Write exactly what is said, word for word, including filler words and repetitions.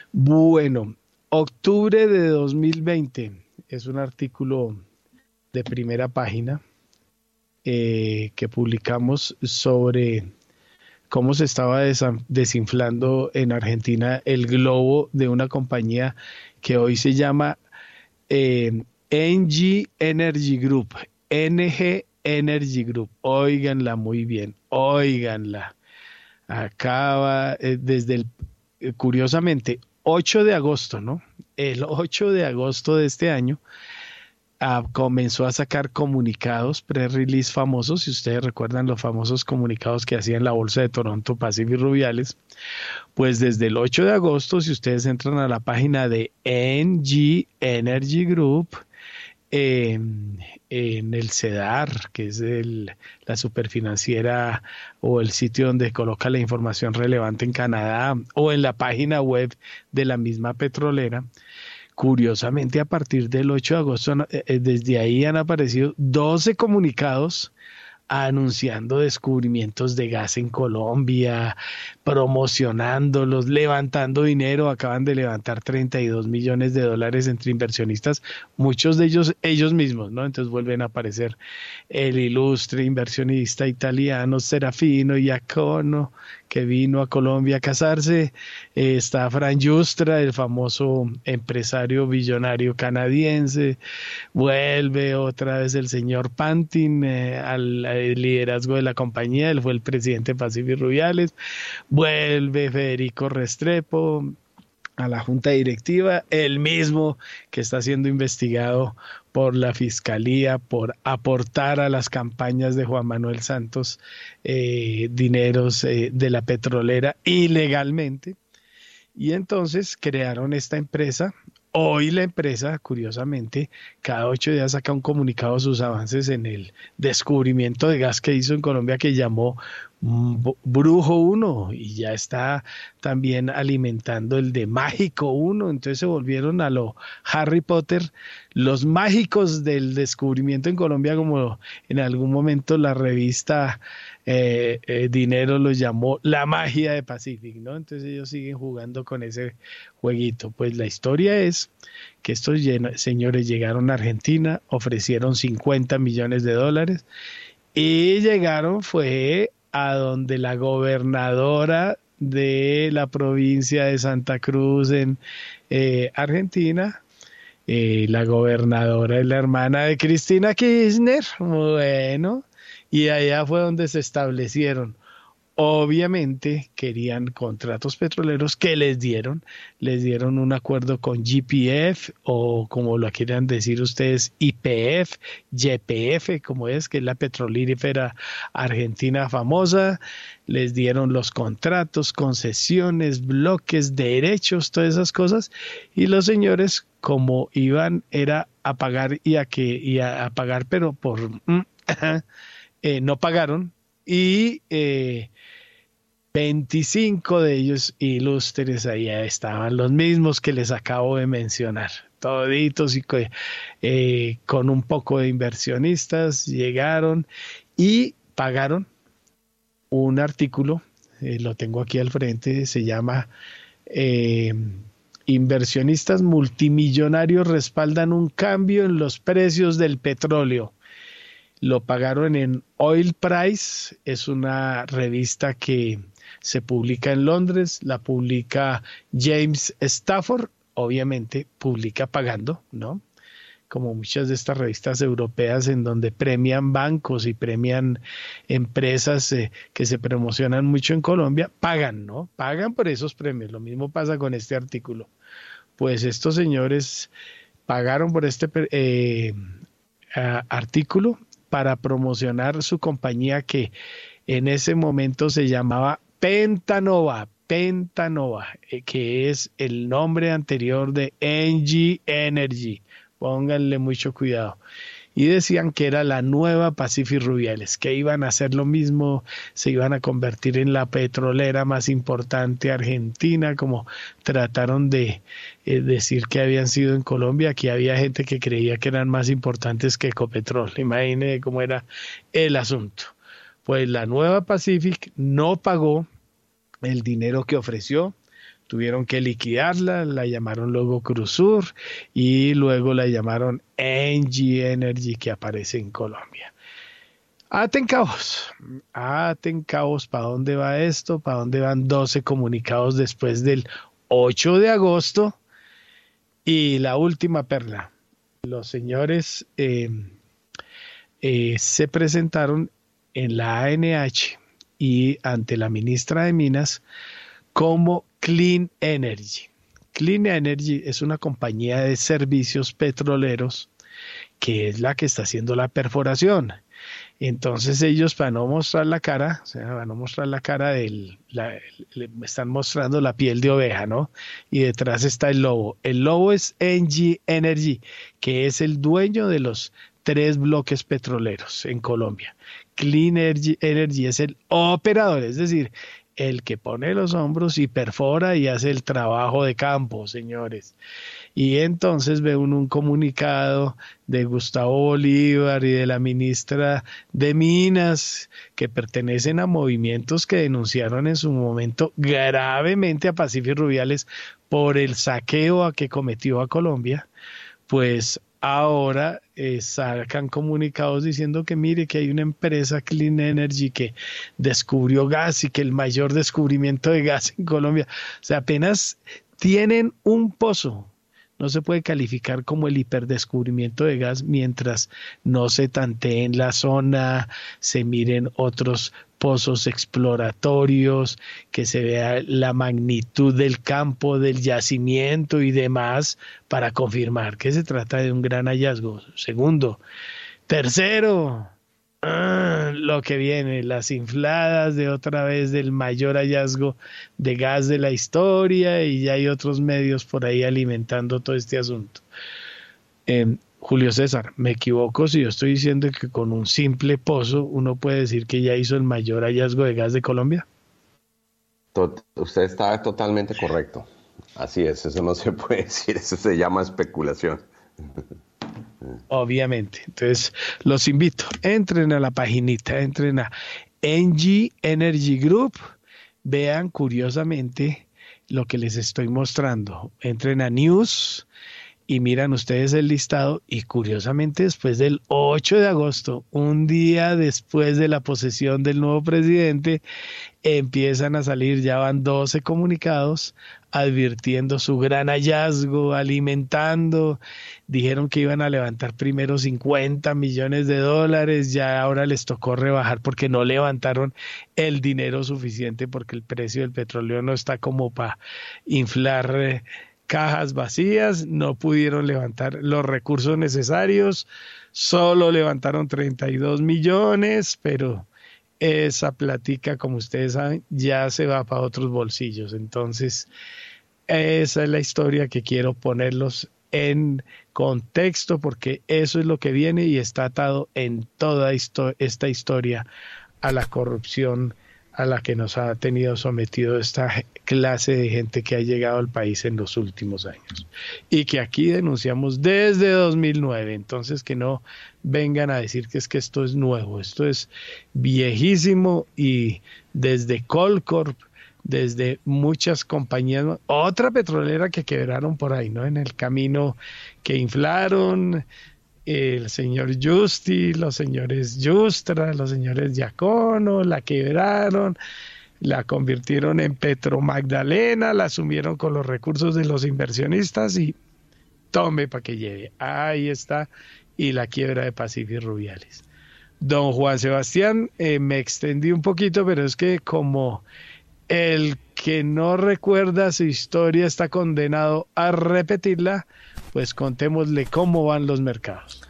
Bueno, octubre de dos mil veinte es un artículo de primera página eh, que publicamos sobre cómo se estaba desa- desinflando en Argentina el globo de una compañía que hoy se llama eh, N G Energy Group, N G Energy Group. Óiganla muy bien, óiganla. Acaba eh, desde el, eh, curiosamente, ocho de agosto, ¿no? El ocho de agosto de este año ah, comenzó a sacar comunicados pre-release famosos, si ustedes recuerdan los famosos comunicados que hacía en la bolsa de Toronto Pacific Rubiales, pues desde el ocho de agosto, si ustedes entran a la página de N G Energy Group, eh, en el CEDAR, que es el, la superfinanciera o el sitio donde coloca la información relevante en Canadá, o en la página web de la misma petrolera. Curiosamente, a partir del ocho de agosto, eh, desde ahí han aparecido doce comunicados anunciando descubrimientos de gas en Colombia, promocionándolos, levantando dinero. Acaban de levantar treinta y dos millones de dólares entre inversionistas, muchos de ellos ellos mismos, ¿no? Entonces vuelven a aparecer el ilustre inversionista italiano Serafino Iacono, que vino a Colombia a casarse. Eh, está Fran Yustra, el famoso empresario billonario canadiense. Vuelve otra vez el señor Pantin eh, al, al liderazgo de la compañía. Él fue el presidente de Pacific Rubiales. Vuelve Federico Restrepo a la junta directiva, el mismo que está siendo investigado por la fiscalía por aportar a las campañas de Juan Manuel Santos eh, dineros eh, de la petrolera ilegalmente. Y entonces crearon esta empresa. Hoy la empresa, curiosamente, cada ocho días saca un comunicado de sus avances en el descubrimiento de gas que hizo en Colombia, que llamó Brujo uno, y ya está también alimentando el de Mágico uno. Entonces se volvieron a lo Harry Potter, los mágicos del descubrimiento en Colombia, como en algún momento la revista eh, eh, Dinero los llamó la magia de Pacific, ¿no? Entonces ellos siguen jugando con ese jueguito. Pues la historia es que estos señores llegaron a Argentina, ofrecieron cincuenta millones de dólares y llegaron fue a donde la gobernadora de la provincia de Santa Cruz en eh, Argentina, eh, la gobernadora es la hermana de Cristina Kirchner. Bueno, y allá fue donde se establecieron. Obviamente querían contratos petroleros que les dieron, les dieron un acuerdo con G P F, o como lo quieran decir ustedes, Y P F, Y P F, como es, que es la petrolífera argentina famosa. Les dieron los contratos, concesiones, bloques, derechos, todas esas cosas, y los señores, como iban, era a pagar y a que y a, a pagar, pero por eh, no pagaron. Y eh, veinticinco de ellos ilustres, ahí estaban los mismos que les acabo de mencionar, toditos y eh, con un poco de inversionistas, llegaron y pagaron un artículo, eh, lo tengo aquí al frente, se llama eh, Inversionistas multimillonarios respaldan un cambio en los precios del petróleo. Lo pagaron en Oil Price, es una revista que se publica en Londres, la publica James Stafford, obviamente publica pagando, ¿no? Como muchas de estas revistas europeas en donde premian bancos y premian empresas eh, que se promocionan mucho en Colombia, pagan, ¿no? Pagan por esos premios. Lo mismo pasa con este artículo. Pues estos señores pagaron por este eh, a, artículo para promocionar su compañía, que en ese momento se llamaba Pentanova, Pentanova, eh, que es el nombre anterior de N G Energy. Pónganle mucho cuidado. Y decían que era la nueva Pacific Rubiales, que iban a hacer lo mismo, se iban a convertir en la petrolera más importante argentina, como trataron de eh, decir que habían sido en Colombia. Aquí había gente que creía que eran más importantes que Ecopetrol. Imagínense cómo era el asunto. Pues la nueva Pacific no pagó el dinero que ofreció. tuvieron que liquidarla, la llamaron luego Cruzur y luego la llamaron Engie Energy, que aparece en Colombia. Aten cabos, aten cabos, ¿para dónde va esto? ¿Para dónde van doce comunicados después del ocho de agosto? Y la última perla, los señores eh, eh, se presentaron en la A N H y ante la ministra de Minas como Clean Energy. Clean Energy es una compañía de servicios petroleros que es la que está haciendo la perforación. Entonces ellos, para no mostrar la cara, o sea, para no mostrar la cara del, la, le están mostrando la piel de oveja, ¿no? Y detrás está el lobo. El lobo es Engie Energy, que es el dueño de los tres bloques petroleros en Colombia. Clean Energy, Energy es el operador, es decir, el que pone los hombros y perfora y hace el trabajo de campo, señores. Y entonces ve un, un comunicado de Gustavo Bolívar y de la ministra de Minas, que pertenecen a movimientos que denunciaron en su momento gravemente a Pacífico Rubiales por el saqueo a que cometió a Colombia, pues ahora eh, sacan comunicados diciendo que mire que hay una empresa Clean Energy que descubrió gas y que el mayor descubrimiento de gas en Colombia, o sea, apenas tienen un pozo. No se puede calificar como el hiperdescubrimiento de gas mientras no se tantee en la zona, se miren otros pozos exploratorios, que se vea la magnitud del campo, del yacimiento y demás para confirmar que se trata de un gran hallazgo. Segundo. Tercero, ah, lo que viene, las infladas de otra vez del mayor hallazgo de gas de la historia, y ya hay otros medios por ahí alimentando todo este asunto. Eh, Julio César, me equivoco si yo estoy diciendo que con un simple pozo uno puede decir que ya hizo el mayor hallazgo de gas de Colombia. Tot- usted está totalmente correcto. Así es, eso no se puede decir, eso se llama especulación. Obviamente. Entonces, los invito, entren a la paginita, entren a Engie Energy Group, vean curiosamente lo que les estoy mostrando. Entren a News y miran ustedes el listado y curiosamente después del ocho de agosto, un día después de la posesión del nuevo presidente, empiezan a salir, ya van doce comunicados advirtiendo su gran hallazgo, alimentando, dijeron que iban a levantar primero cincuenta millones de dólares, ya ahora les tocó rebajar porque no levantaron el dinero suficiente porque el precio del petróleo no está como para inflar eh, cajas vacías, no pudieron levantar los recursos necesarios, solo levantaron treinta y dos millones, pero esa platica, como ustedes saben, ya se va para otros bolsillos. Entonces, esa es la historia que quiero ponerlos en contexto, porque eso es lo que viene y está atado en toda histo- esta historia a la corrupción a la que nos ha tenido sometido esta clase de gente que ha llegado al país en los últimos años y que aquí denunciamos desde dos mil nueve. Entonces, que no vengan a decir que es que esto es nuevo, esto es viejísimo, y desde Colcorp, desde muchas compañías, otra petrolera que quebraron por ahí, ¿no? En el camino, que inflaron, el señor Justi, los señores Justra, los señores Giacono, la quebraron, la convirtieron en Petro Magdalena, la asumieron con los recursos de los inversionistas y tome para que lleve. Ahí está, y la quiebra de Pacífico Rubiales. Don Juan Sebastián, eh, me extendí un poquito, pero es que como el que no recuerda su historia está condenado a repetirla, pues contémosle cómo van los mercados.